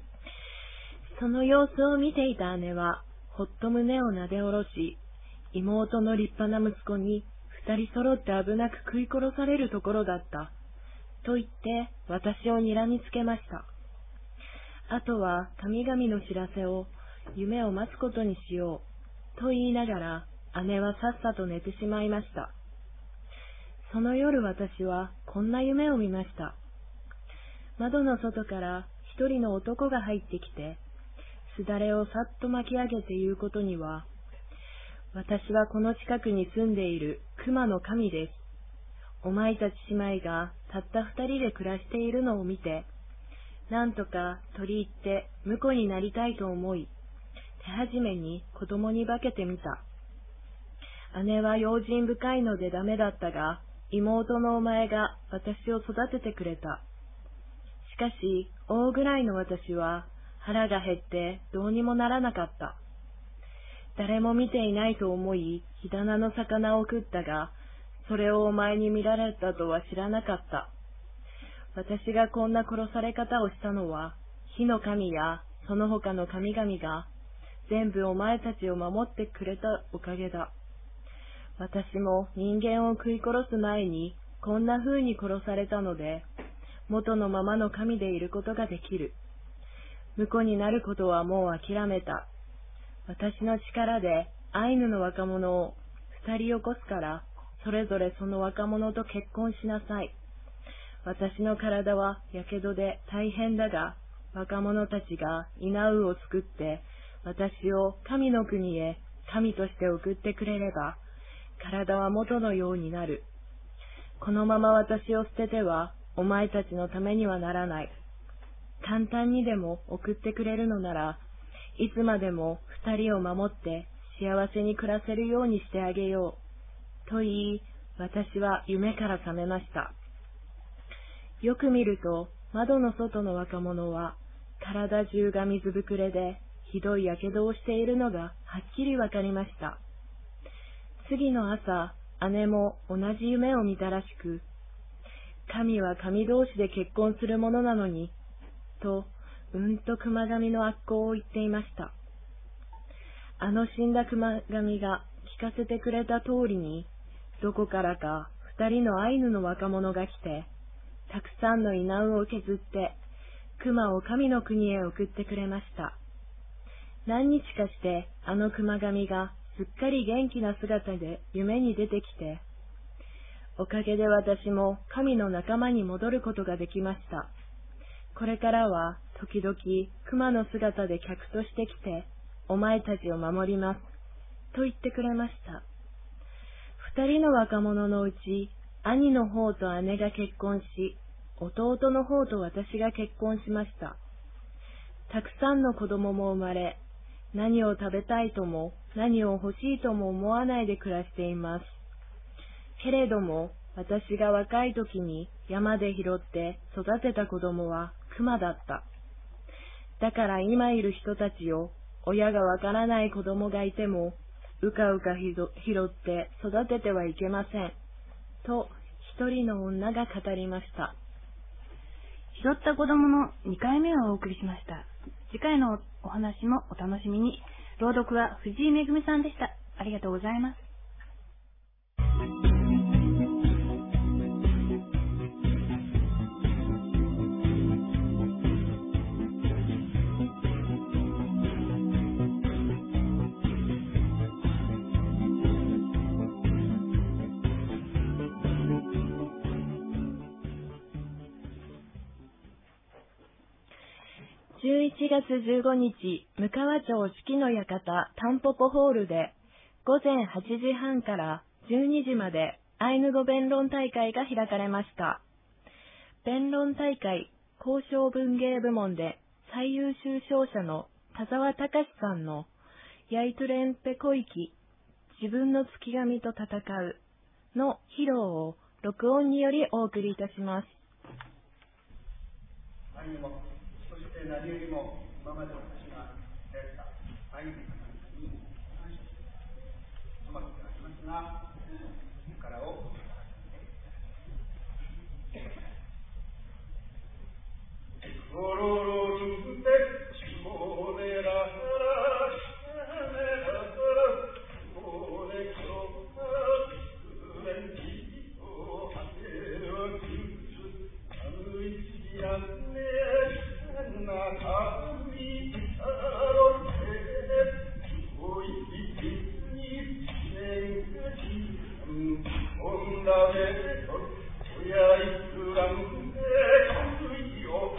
その様子を見ていた姉は、ほっと胸をなで下ろし、妹の立派な息子に二人揃って危なく食い殺されるところだった。と言って私を睨みつけました。あとは神々の知らせを、夢を待つことにしよう、と言いながら姉はさっさと寝てしまいました。その夜私はこんな夢を見ました。窓の外から一人の男が入ってきて、すだれをさっと巻き上げて言うことには、私はこの近くに住んでいる熊の神です。お前たち姉妹がたった二人で暮らしているのを見て、なんとか取り入って婿になりたいと思い、手始めに子供に化けてみた。姉は用心深いのでダメだったが、妹のお前が私を育ててくれた。しかし、大ぐらいの私は腹が減ってどうにもならなかった。誰も見ていないと思い、火棚の魚を食ったが、それをお前に見られたとは知らなかった。私がこんな殺され方をしたのは、火の神やその他の神々が全部お前たちを守ってくれたおかげだ。私も人間を食い殺す前にこんな風に殺されたので、元のままの神でいることができる。婿になることはもう諦めた。私の力でアイヌの若者を二人起こすから、それぞれその若者と結婚しなさい。私の体はやけどで大変だが、若者たちが稲うを作って、私を神の国へ神として送ってくれれば、体は元のようになる。このまま私を捨てては、お前たちのためにはならない。簡単にでも送ってくれるのなら、いつまでも二人を守って幸せに暮らせるようにしてあげよう。と言い、私は夢から覚めました。よく見ると、窓の外の若者は、体中が水ぶくれで、ひどいやけどをしているのがはっきりわかりました。次の朝、姉も同じ夢を見たらしく、神は神同士で結婚するものなのに、と、うんと熊神の悪行を言っていました。あの死んだ熊神が聞かせてくれた通りに、どこからか二人のアイヌの若者が来て、たくさんの稲うを削って、熊を神の国へ送ってくれました。何日かしてあの熊神がすっかり元気な姿で夢に出てきて、おかげで私も神の仲間に戻ることができました。これからは時々熊の姿で客として来て、お前たちを守ります、と言ってくれました。二人の若者のうち、兄の方と姉が結婚し、弟の方と私が結婚しました。たくさんの子供も生まれ、何を食べたいとも何を欲しいとも思わないで暮らしています。けれども、私が若い時に山で拾って育てた子供は熊だった。だから今いる人たちを、親がわからない子供がいても、 うかうか拾って育ててはいけません。と、一人の女が語りました。 拾った子供のにかいめをお送りしました。次回のお話もお楽しみに。朗読は藤井めぐみさんでした。ありがとうございます。 じゅういちがつじゅうごにち、むかわ町四季の館たんぽぽホールで、ごぜんはちじはんからじゅうにじまでアイヌ語弁論大会が開かれました。弁論大会交渉文芸部門で最優秀賞者の田沢隆さんのヤイトゥレンペコイキ、自分の月神と戦うの披露を録音によりお送りいたします。 アイヌ語、そして何よりも今まで私がやったアイヌの方に感謝して止まってありますが、力をロロロルンテシモレララメララモレキョウレンキオハテロクスアムイシアンネナカミタロテオイキキニネンカジオンダベトオヤイスランデカイオ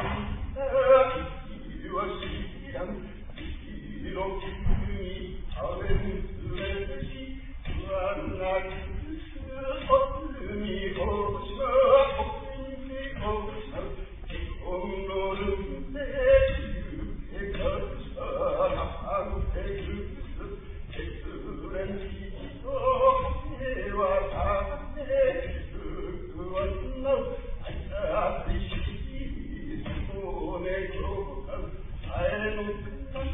I don't know.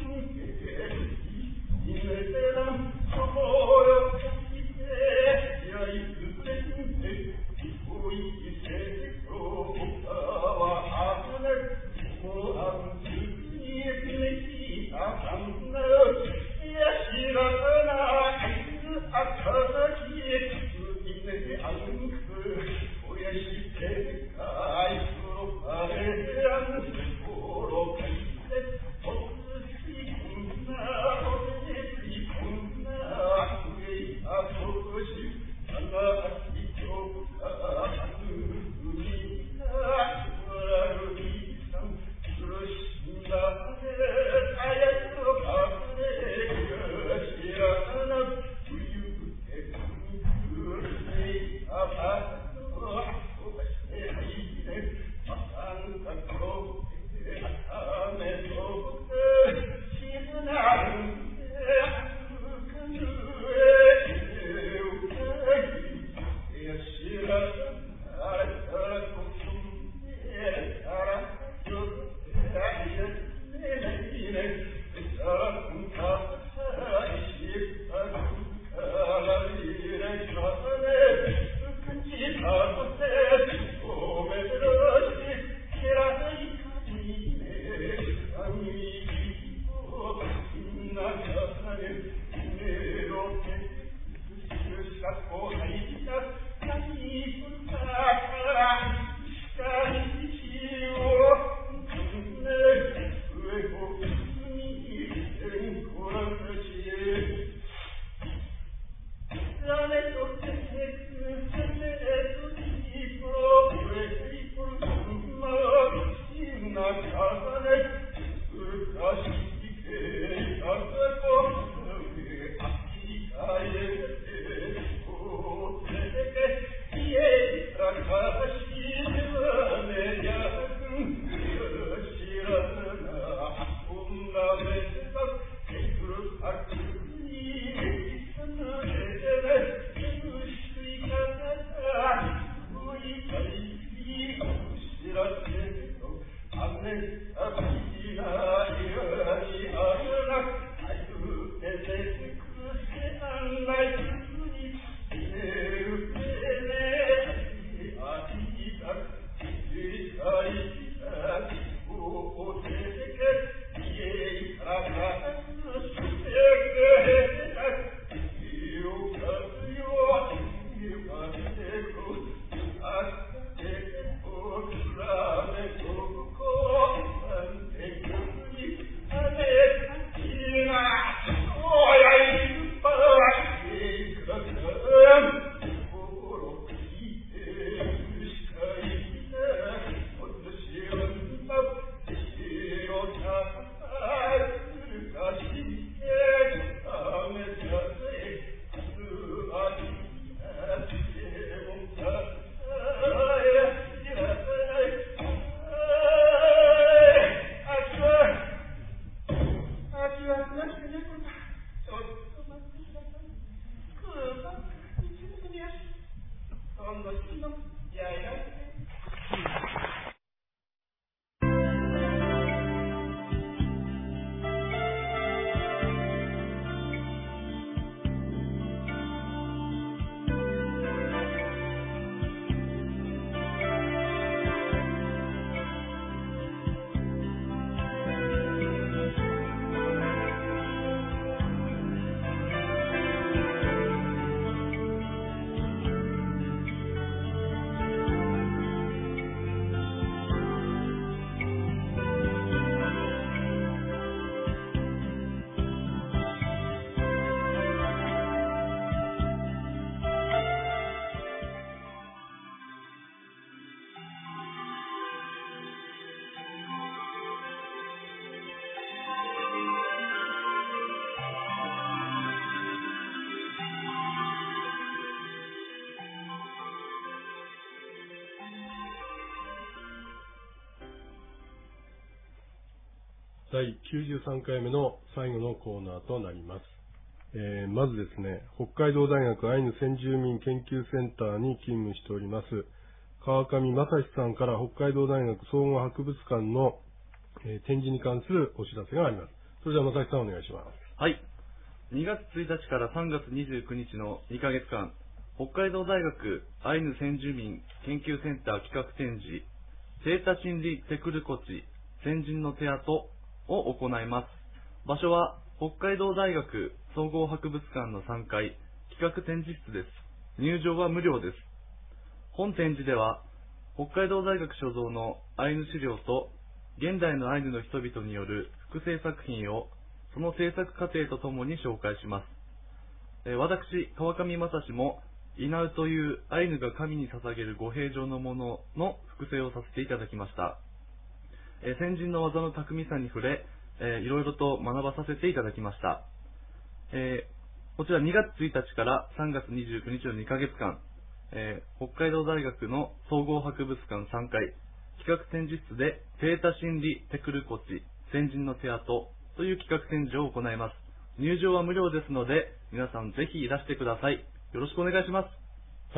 だいきゅうじゅうさんかいめの最後のコーナーとなります。えー、まずですね、北海道大学アイヌ先住民研究センターに勤務しております、川上正史さんから北海道大学総合博物館の、えー、展示に関するお知らせがあります。それでは正史さんお願いします。 はい。にがつついたちからさんがつにじゅうくにちのにかげつかん、北海道大学アイヌ先住民研究センター企画展示、セータチンリテクルコチ先人の手跡を行います。場所は北海道大学総合博物館のさんがい企画展示室です。入場は無料です。本展示では北海道大学所蔵のアイヌ資料と現代のアイヌの人々による複製作品をその制作過程とともに紹介します。えー、私、川上正史もイナウというアイヌが神に捧げる御幣状のものの複製をさせていただきました。えー、先人の技の巧みさに触れ、えー、いろいろと学ばさせていただきました。えー、こちらにがつついたちからさんがつにじゅうくにちのにかげつかん、えー、北海道大学の総合博物館さんかい企画展示室でセータシンリテクルコチ先人の手跡という企画展示を行います。入場は無料ですので皆さんぜひいらしてください。よろしくお願いします。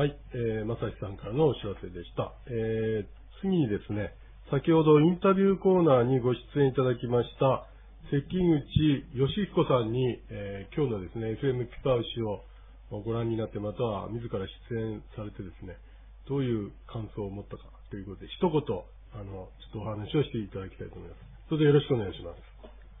はい、えー、正史さんからのお知らせでした。えー、次にですね、先ほどインタビューコーナーにご出演いただきました関口義彦さんに、えー、今日のですね エフエム ピパウシをご覧になって、または自ら出演されてですね、どういう感想を持ったかということで一言あのちょっとお話をしていただきたいと思います。それでよろしくお願いします。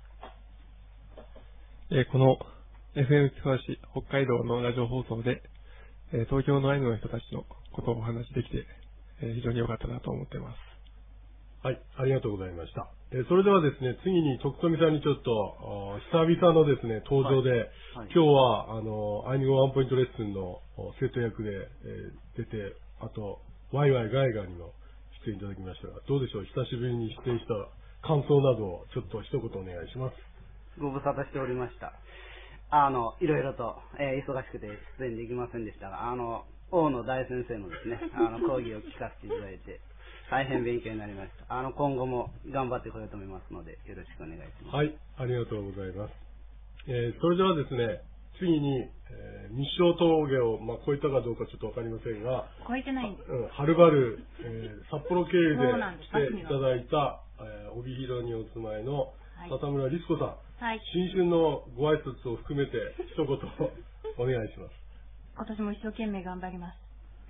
えー、この エフエム ピパウシ北海道のラジオ放送で、えー、東京のアイヌの人たちのことをお話しできて、えー、非常に良かったなと思っています。 はい、ありがとうございました。えー、それではですね、次に徳富さんにちょっと久々のですね登場で、はいはい、今日はあのアイヌ語ワンポイントレッスンの生徒役で、えー、出て、あとワイワイガイガーにも出演いただきましたが、どうでしょう、久しぶりに出演した感想などをちょっと一言お願いします。 ご無沙汰しておりました。あのいろいろと、えー、忙しくて出演できませんでしたが、あの大野大先生のですねあの講義を聞かせていただいて大変勉強になりました。あの今後も頑張ってこようと思いますのでよろしくお願いします。 はい、ありがとうございます。えー、それではですね、次に、えー、日照峠を、まあ、越えたかどうかちょっとわかりませんが、 越えてないんです。 うん、はるばる、えー、札幌経由で来ていただいた、えー、帯広にお住まいの笹村律子さん、はい、新春のご挨拶を含めて一言お願いします。 今年も一生懸命頑張ります。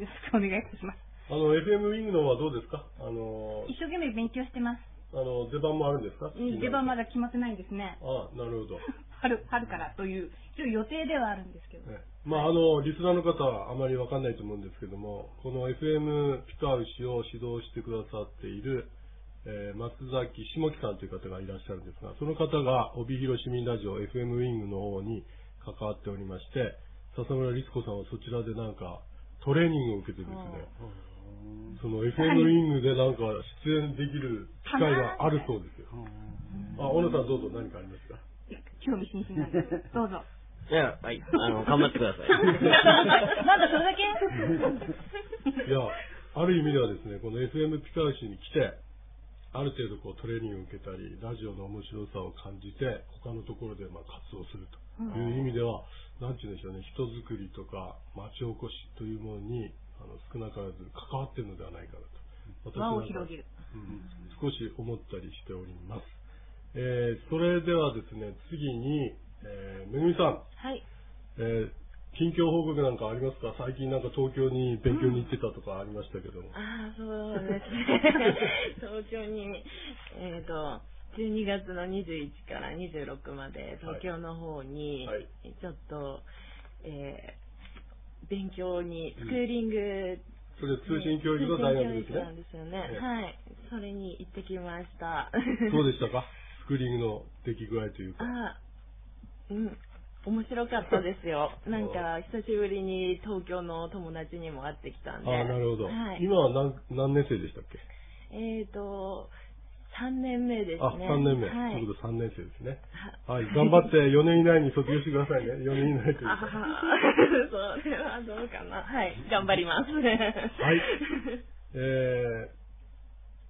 よろしくお願いいたします。 あの エフエム ウィングの方はどうですか？あの一生懸命勉強してます。 あの出番もあるんですか？ 出番まだ決まってないんですね。 ああ、なるほど。 春春からという一応予定ではあるんですけど。ね、 まああのリスナーの方はあまりわかんないと思うんですけども、この エフエム ピカウシを指導してくださっている、えー、松崎下木さんという方がいらっしゃるんですが、その方が帯広市民ラジオ エフエム ウィングの方に関わっておりまして、笹村律子さんはそちらでなんかトレーニングを受けてですね、その エフエム ウィングでなんか出演できる機会があるそうですよ。あ、小野さんどうぞ何かありますか？ 興味津々なんです。どうぞ。 いや、はい、あの、頑張ってください。 なんだそれだけいや、ある意味ではですね、この エフエム ピカウシに来て、ある程度こうトレーニングを受けたり、ラジオの面白さを感じて、他のところでまあ活動するという意味では、なんて言うんでしょうね、人づくりとか町おこしというものにあの少なからず関わっているのではないかなと。 輪を広げる、 うん。少し思ったりしております。えー、それではですね、次に、えー、めぐみさん。 はい。 えー近況報告なんかありますか？最近なんか東京に勉強に行ってたとかありましたけども。 うん、ああ、そうですね。東京に、えっ、ー、と、じゅうにがつのにじゅういちからにじゅうろくまで東京の方に、はいはい、ちょっと、えー、勉強に、スクーリング、うん、 それ通信教育の大学ですね。 なんですよね。ね、はい。それに行ってきました。 どうでしたか？スクーリングの出来具合というか。 あうん。面白かったですよ。なんか久しぶりに東京の友達にも会ってきたんで。 ああ、なるほど。はい、今は何何年生でしたっけ？ えっ、ー、とさんねんめですね。 あ、さんねんめ。はい、ということでさんねん生ですね。はい。頑張ってよねん以内に卒業してくださいね。よねん以内という。 あそれはどうかな。はい。頑張ります。 はい。えー、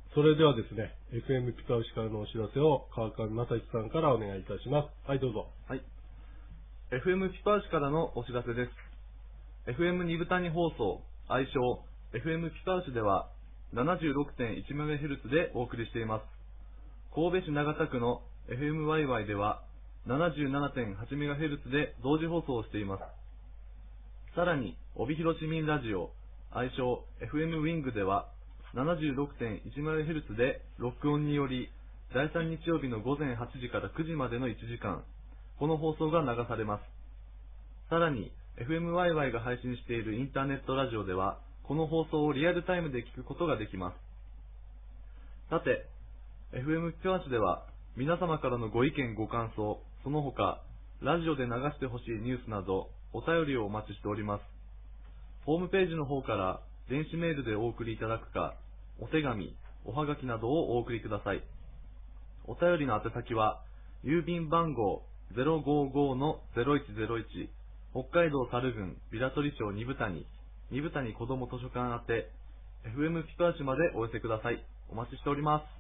それではですね、エフエム ピカウシからのお知らせを川上正史さんからお願いいたします。はい、どうぞ。 はい。エフエム ピカウシからのお知らせです。エフエム 二部谷放送、愛称 エフエム ピカウシでは ななじゅうろくてんいちメガヘルツ でお送りしています。神戸市長田区の エフエムワイワイ では ななじゅうななてんはちメガヘルツ で同時放送をしています。さらに、帯広市民ラジオ、愛称 エフエム ウィングでは ななじゅうろくてんいちメガヘルツ で録音により、だいさん日曜日の午前はちじからくじまでのいちじかん、この放送が流されます。さらに、エフエムワイワイ が配信しているインターネットラジオでは、この放送をリアルタイムで聞くことができます。さて、エフエム ピカウシでは、皆様からのご意見ご感想、その他、ラジオで流してほしいニュースなど、お便りをお待ちしております。ホームページの方から電子メールでお送りいただくか、お手紙、おはがきなどをお送りください。お便りの宛先は、郵便番号 ゼロごごのゼロいちゼロいち、北海道猿郡平取町二部谷、二部谷子ども図書館宛て、エフエム ピカウシまでお寄せください。お待ちしております。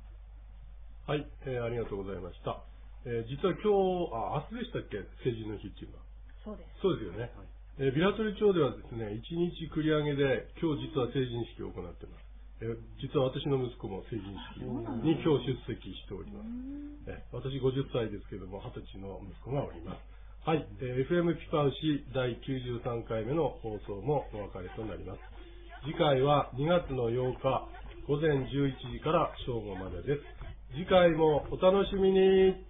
はい、えー、ありがとうございました。えー、実は今日、あ、明日でしたっけ、成人の日っていうのは。 そうです。 そうですよね。はい、えー、平取町ではですね、一日繰り上げで、今日実は成人式を行っています。えー、実は私の息子も成人式に今日出席しております。えー、私ごじゅっさいですけども、はたちの息子がおります。はい、えー、エフエム ピカウシだいきゅうじゅうさんかいめの放送もお別れとなります。次回はにがつのようか、午前じゅういちじから正午までです。次回もお楽しみに。